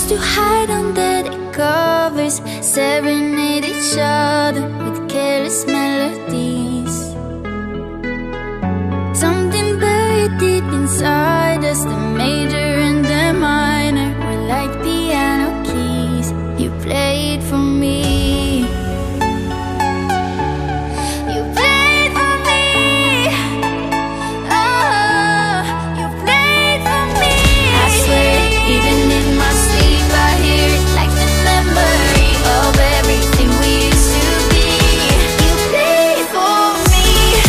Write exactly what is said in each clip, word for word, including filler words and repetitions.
to hide under the covers, serenade each other with careless melodies. Something buried deep inside us, the major and the minor were like piano keys. You played for me. You played for me. Oh, you played for me. I swear, even in my sleep, I hear it like the memory of everything we used to be. You played for me.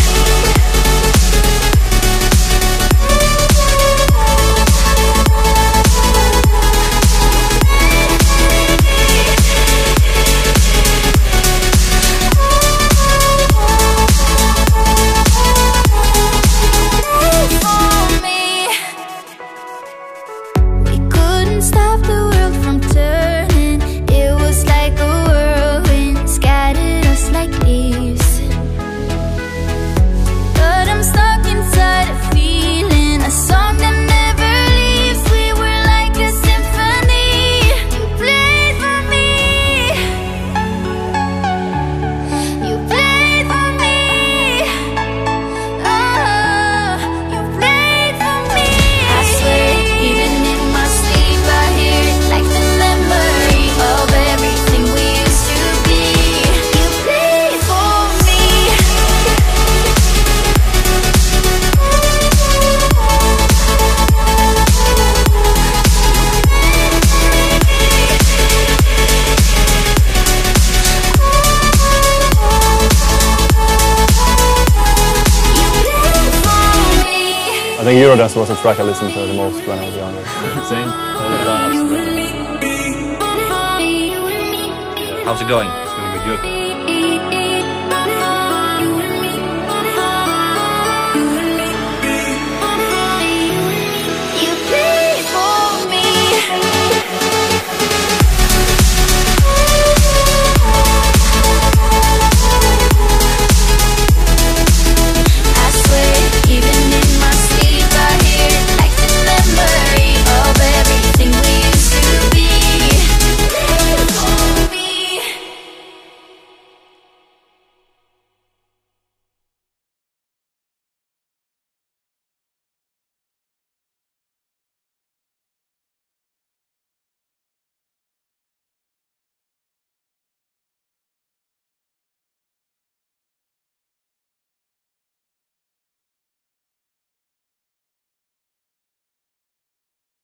I think Eurodance was the track I listened to the most when I was younger. Same. How's it going? It's going to be good.